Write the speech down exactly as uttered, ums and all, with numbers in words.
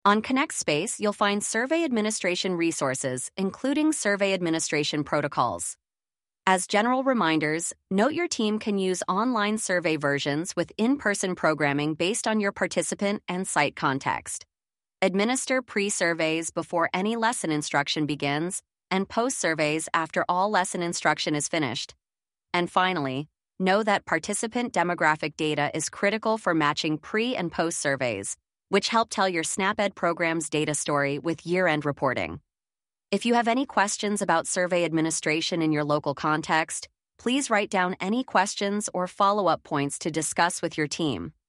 On ConnectSpace, you'll find survey administration resources, including survey administration protocols. As general reminders, note your team can use online survey versions with in-person programming based on your participant and site context. Administer pre-surveys before any lesson instruction begins and post-surveys after all lesson instruction is finished. And finally, know that participant demographic data is critical for matching pre- and post-surveys, which help tell your SnapEd program's data story with year-end reporting. If you have any questions about survey administration in your local context, please write down any questions or follow-up points to discuss with your team.